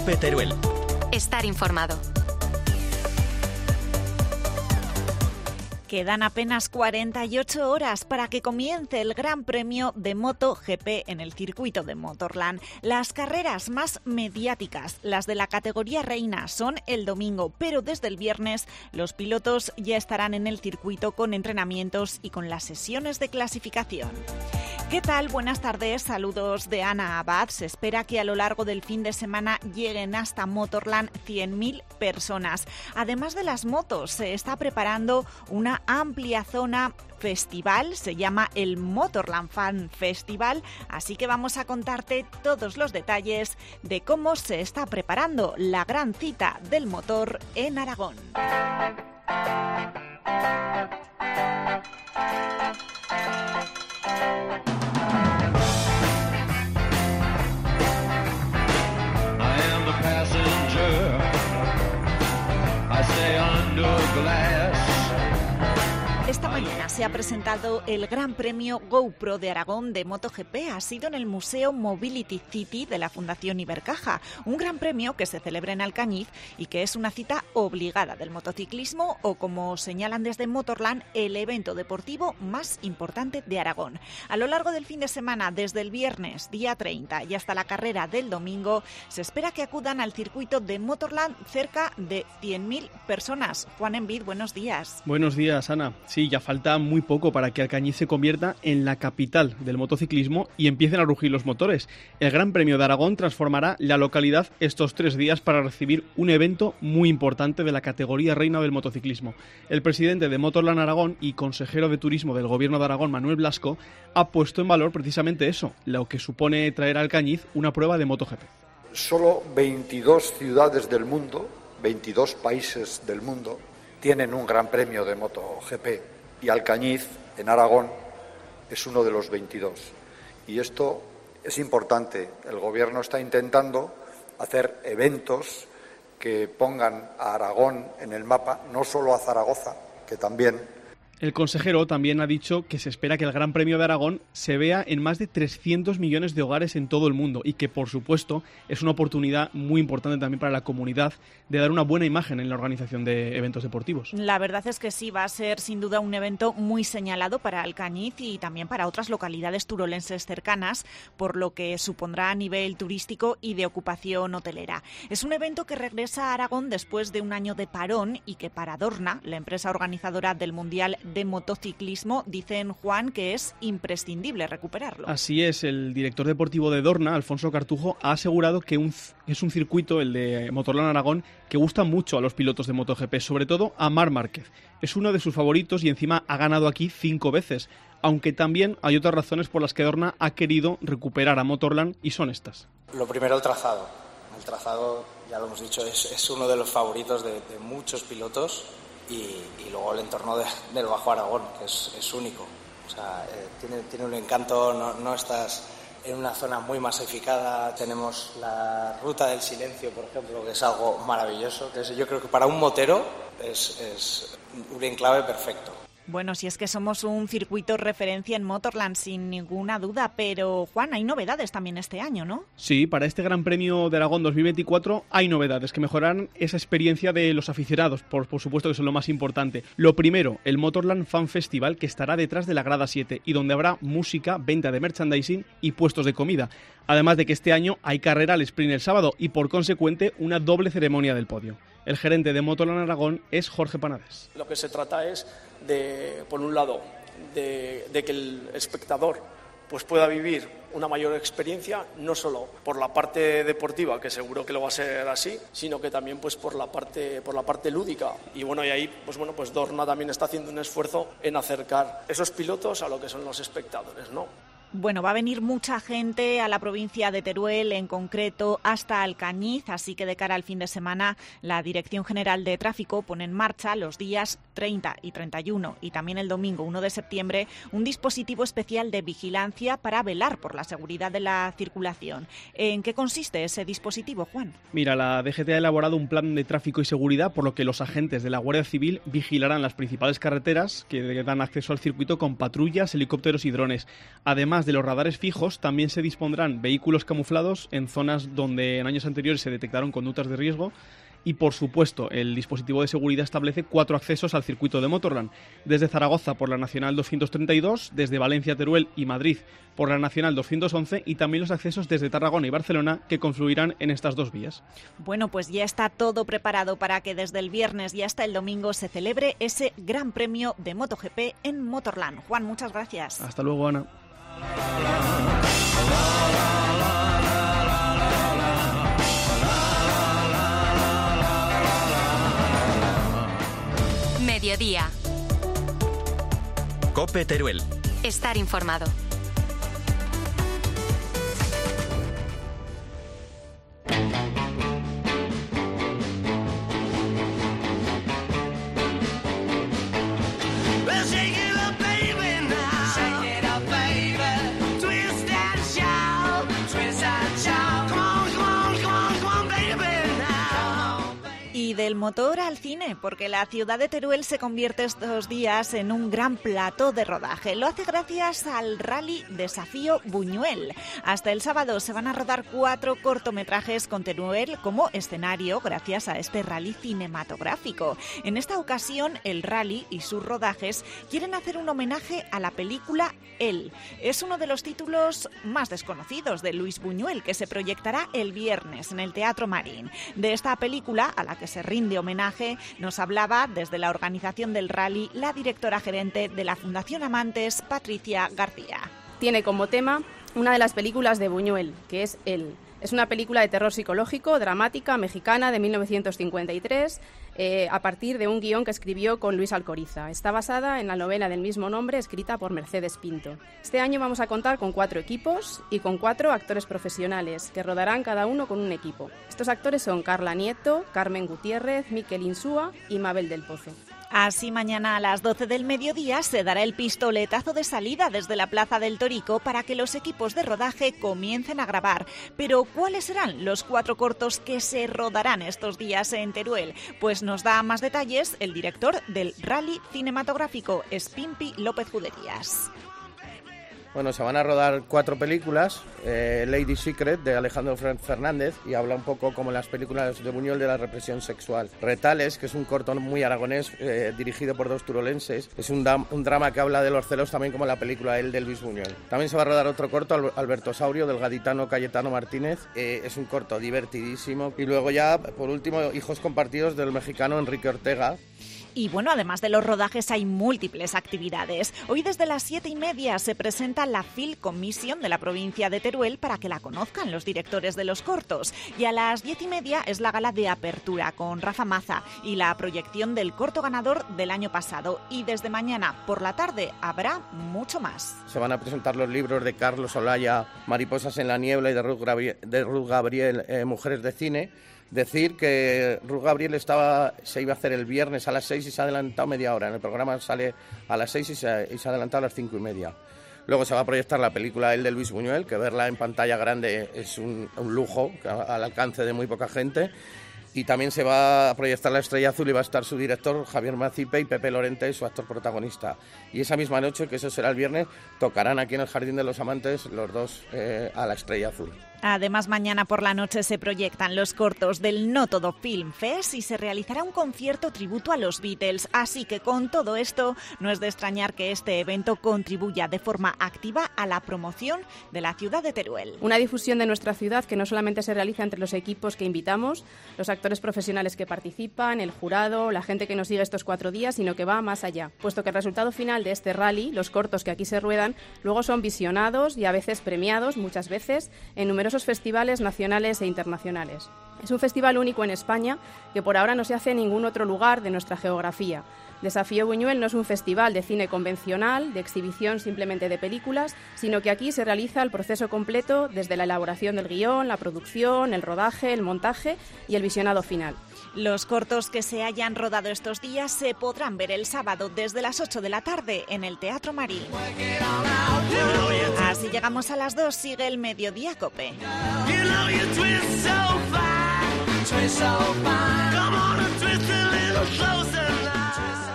COPE Teruel. Estar informado. Quedan apenas 48 horas para que comience el Gran Premio de MotoGP en el circuito de Motorland. Las carreras más mediáticas, las de la categoría reina, son el domingo, pero desde el viernes los pilotos ya estarán en el circuito con entrenamientos y con las sesiones de clasificación. ¿Qué tal? Buenas tardes, saludos de Ana Abad. Se espera que a lo largo del fin de semana lleguen hasta Motorland 100.000 personas. Además de las motos, se está preparando una amplia zona festival, se llama el Motorland Fan Festival, así que vamos a contarte todos los detalles de cómo se está preparando la gran cita del motor en Aragón. Esta mañana se ha presentado el Gran Premio GoPro de Aragón de MotoGP. Ha sido en el Museo Mobility City de la Fundación Ibercaja. Un gran premio que se celebra en Alcañiz y que es una cita obligada del motociclismo o, como señalan desde Motorland, el evento deportivo más importante de Aragón. A lo largo del fin de semana, desde el viernes, día 30, y hasta la carrera del domingo, se espera que acudan al circuito de Motorland cerca de 100.000 personas. Juan Envid, buenos días. Buenos días, Ana. Sí, ya falta muy poco para que Alcañiz se convierta en la capital del motociclismo y empiecen a rugir los motores. El Gran Premio de Aragón transformará la localidad estos 3 días para recibir un evento muy importante de la categoría reina del motociclismo. El presidente de Motorland Aragón y consejero de Turismo del Gobierno de Aragón, Manuel Blasco, ha puesto en valor precisamente eso, lo que supone traer a Alcañiz una prueba de MotoGP. Solo 22 ciudades del mundo, 22 países del mundo, tienen un Gran Premio de MotoGP y Alcañiz, en Aragón, es uno de los 22. Y esto es importante. El Gobierno está intentando hacer eventos que pongan a Aragón en el mapa, no solo a Zaragoza, que también. El consejero también ha dicho que se espera que el Gran Premio de Aragón se vea en más de 300 millones de hogares en todo el mundo y que, por supuesto, es una oportunidad muy importante también para la comunidad de dar una buena imagen en la organización de eventos deportivos. La verdad es que sí, va a ser sin duda un evento muy señalado para Alcañiz y también para otras localidades turolenses cercanas, por lo que supondrá a nivel turístico y de ocupación hotelera. Es un evento que regresa a Aragón después de un año de parón y que para Dorna, la empresa organizadora del Mundial de Motociclismo, dicen, Juan, que es imprescindible recuperarlo. Así es, el director deportivo de Dorna, Alfonso Cartujo, ha asegurado que es un circuito, el de Motorland Aragón, que gusta mucho a los pilotos de MotoGP, sobre todo a Marc Márquez. Es uno de sus favoritos y encima ha ganado aquí 5 veces, aunque también hay otras razones por las que Dorna ha querido recuperar a Motorland y son estas. Lo primero, el trazado. El trazado, ya lo hemos dicho, es uno de los favoritos de muchos pilotos. Y luego el entorno del Bajo Aragón, que es único. O sea, tiene un encanto, no estás en una zona muy masificada. Tenemos la Ruta del Silencio, por ejemplo, que es algo maravilloso. Que yo creo que para un motero es un enclave perfecto. Bueno, si es que somos un circuito referencia en Motorland, sin ninguna duda, pero Juan, hay novedades también este año, ¿no? Sí, para este Gran Premio de Aragón 2024 hay novedades que mejorarán esa experiencia de los aficionados, por supuesto que son lo más importante. Lo primero, el Motorland Fan Festival, que estará detrás de la grada 7 y donde habrá música, venta de merchandising y puestos de comida. Además de que este año hay carrera al sprint el sábado y por consecuente una doble ceremonia del podio. El gerente de Motorland Aragón es Jorge Panades. Lo que se trata es de, por un lado, de que el espectador pues pueda vivir una mayor experiencia, no solo por la parte deportiva, que seguro que lo va a ser así, sino que también pues por la parte lúdica. Y bueno, y ahí pues Dorna también está haciendo un esfuerzo en acercar esos pilotos a lo que son los espectadores, ¿no? Bueno, va a venir mucha gente a la provincia de Teruel, en concreto hasta Alcañiz, así que de cara al fin de semana la Dirección General de Tráfico pone en marcha los días 30 y 31 y también el domingo 1 de septiembre un dispositivo especial de vigilancia para velar por la seguridad de la circulación. ¿En qué consiste ese dispositivo, Juan? Mira, la DGT ha elaborado un plan de tráfico y seguridad por lo que los agentes de la Guardia Civil vigilarán las principales carreteras que dan acceso al circuito con patrullas, helicópteros y drones. Además Además de los radares fijos, también se dispondrán vehículos camuflados en zonas donde en años anteriores se detectaron conductas de riesgo. Y, por supuesto, el dispositivo de seguridad establece 4 accesos al circuito de Motorland. Desde Zaragoza por la Nacional 232, desde Valencia, Teruel y Madrid por la Nacional 211 y también los accesos desde Tarragona y Barcelona que confluirán en estas 2 vías. Bueno, pues ya está todo preparado para que desde el viernes y hasta el domingo se celebre ese Gran Premio de MotoGP en Motorland. Juan, muchas gracias. Hasta luego, Ana. Mediodía. COPE Teruel. Estar informado. Del motor al cine, porque la ciudad de Teruel se convierte estos días en un gran plató de rodaje. Lo hace gracias al Rally Desafío Buñuel. Hasta el sábado se van a rodar 4 cortometrajes con Teruel como escenario gracias a este rally cinematográfico. En esta ocasión, el rally y sus rodajes quieren hacer un homenaje a la película Él. Es uno de los títulos más desconocidos de Luis Buñuel, que se proyectará el viernes en el Teatro Marín. De esta película, a la que se rinde homenaje, nos hablaba desde la organización del rally la directora gerente de la Fundación Amantes, Patricia García. Tiene como tema una de las películas de Buñuel, que es Él. Es una película de terror psicológico, dramática, mexicana, de 1953, a partir de un guión que escribió con Luis Alcoriza. Está basada en la novela del mismo nombre, escrita por Mercedes Pinto. Este año vamos a contar con 4 equipos y con 4 actores profesionales, que rodarán cada uno con un equipo. Estos actores son Carla Nieto, Carmen Gutiérrez, Miquel Insúa y Mabel del Pozo. Así, mañana a las 12 del mediodía se dará el pistoletazo de salida desde la Plaza del Torico para que los equipos de rodaje comiencen a grabar. Pero, ¿cuáles serán los 4 cortos que se rodarán estos días en Teruel? Pues nos da más detalles el director del rally cinematográfico, Spimpi López Juderías. Bueno, se van a rodar 4 películas, Lady Secret de Alejandro Fernández, y habla un poco como las películas de Buñuel de la represión sexual. Retales, que es un corto muy aragonés dirigido por 2 turolenses, es un drama que habla de los celos también como la película Él de Luis Buñuel. También se va a rodar otro corto, Albertosaurio, del gaditano Cayetano Martínez, es un corto divertidísimo. Y luego ya, por último, Hijos compartidos del mexicano Enrique Ortega. Y bueno, además de los rodajes hay múltiples actividades. Hoy desde las 7:30 se presenta la Film Commission de la provincia de Teruel para que la conozcan los directores de los cortos. Y a las 10:30 es la gala de apertura con Rafa Maza y la proyección del corto ganador del año pasado. Y desde mañana por la tarde habrá mucho más. Se van a presentar los libros de Carlos Olaya, Mariposas en la niebla, y de Ruth Gabriel, Mujeres de cine. Decir que Ruth Gabriel se iba a hacer el viernes a las 6 y se ha adelantado media hora. En el programa sale a las 6 y se ha adelantado a las 5:30. Luego se va a proyectar la película Él de Luis Buñuel, que verla en pantalla grande es un lujo al alcance de muy poca gente. Y también se va a proyectar La Estrella Azul y va a estar su director Javier Macipe y Pepe Lorente, su actor protagonista. Y esa misma noche, que eso será el viernes, tocarán aquí en el Jardín de los Amantes los 2 a La Estrella Azul. Además, mañana por la noche se proyectan los cortos del No Todo Film Fest y se realizará un concierto tributo a los Beatles. Así que con todo esto, no es de extrañar que este evento contribuya de forma activa a la promoción de la ciudad de Teruel. Una difusión de nuestra ciudad que no solamente se realiza entre los equipos que invitamos, los actores profesionales que participan, el jurado, la gente que nos sigue estos 4 días, sino que va más allá, puesto que el resultado final de este rally, los cortos que aquí se ruedan, luego son visionados y a veces premiados, muchas veces, en numerosos festivales nacionales e internacionales. Es un festival único en España que por ahora no se hace en ningún otro lugar de nuestra geografía. Desafío Buñuel no es un festival de cine convencional, de exhibición simplemente de películas, sino que aquí se realiza el proceso completo desde la elaboración del guión, la producción, el rodaje, el montaje y el visionado final. Los cortos que se hayan rodado estos días se podrán ver el sábado desde las 8 de la tarde en el Teatro Marín. Así llegamos a las 2, sigue el Mediodía COPE. Twist so fine. Come on and twist a little closer now.